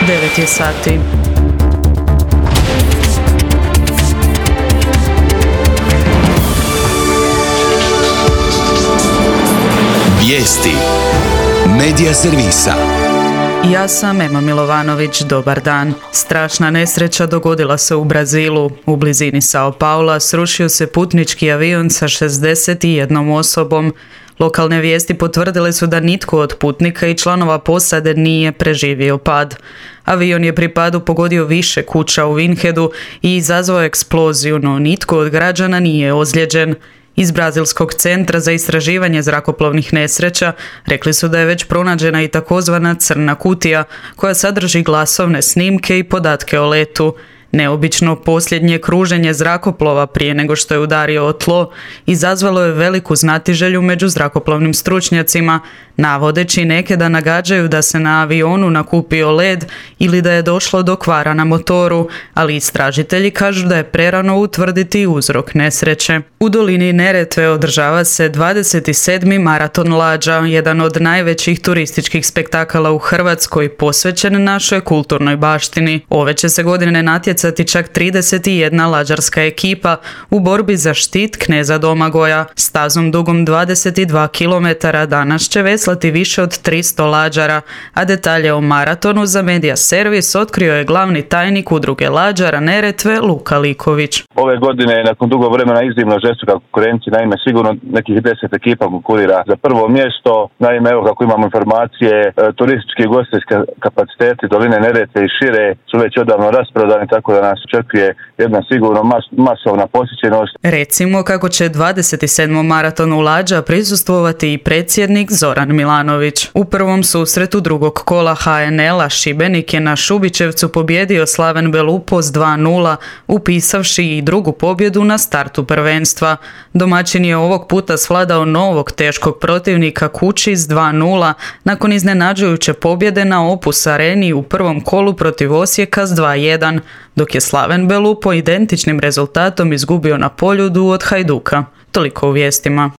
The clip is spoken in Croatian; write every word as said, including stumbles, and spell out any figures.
devet je sati. Vijesti Medija servisa. Ja sam Ema Milovanović, dobar dan. Strašna nesreća dogodila se u Brazilu. U blizini Sao Paula srušio se putnički avion sa šezdeset jednom osobom. Lokalne vijesti potvrdile su da nitko od putnika i članova posade nije preživio pad. Avion je pri padu pogodio više kuća u Vinhedu i izazvao eksploziju, no nitko od građana nije ozlijeđen. Iz Brazilskog centra za istraživanje zrakoplovnih nesreća rekli su da je već pronađena i takozvana crna kutija koja sadrži glasovne snimke i podatke o letu. Neobično posljednje kruženje zrakoplova prije nego što je udario o tlo izazvalo je veliku znatiželju među zrakoplovnim stručnjacima, navodeći neke da nagađaju da se na avionu nakupio led ili da je došlo do kvara na motoru, ali istražitelji kažu da je prerano utvrditi uzrok nesreće. U dolini Neretve održava se dvadeset sedmi maraton lađa, jedan od najvećih turističkih spektakala u Hrvatskoj posvećen našoj kulturnoj baštini. Ove će se godine natjecati čak trideset jedna lađarska ekipa u borbi za štit kneza Domagoja. Stazom dugom dvadeset dva kilometara danas će veslati više od tristo lađara, a detalje o maratonu za Medija servis otkrio je glavni tajnik udruge lađara Neretve Luka Liković. Ove godine je nakon dugo vremena iznimno žestoka konkurencija, naime sigurno nekih deset ekipa konkurira za prvo mjesto. Naime, evo kako imamo informacije, turistički i ugostiteljski kapaciteti doline Neretve i šire su već odavno rasprodani, tako da nas očekuje jedna sigurno mas, masovna posjećenost. Recimo kako će dvadeset sedmom maratonu lađa prisustvovati i predsjednik Zoran Milanović. U prvom susretu drugog kola ha en el-a Šibenik je na Šubićevcu pobjedio Slaven Belupo s dva nula, upisavši i drugu pobjedu na startu prvenstva. Domaćin je ovog puta svladao novog teškog protivnika kući s dva nula nakon iznenađujuće pobjede na Opus areni u prvom kolu protiv Osijeka s dva jedan, dok je Slaven Belupo identičnim rezultatom izgubio na Poljudu od Hajduka. Toliko u vijestima.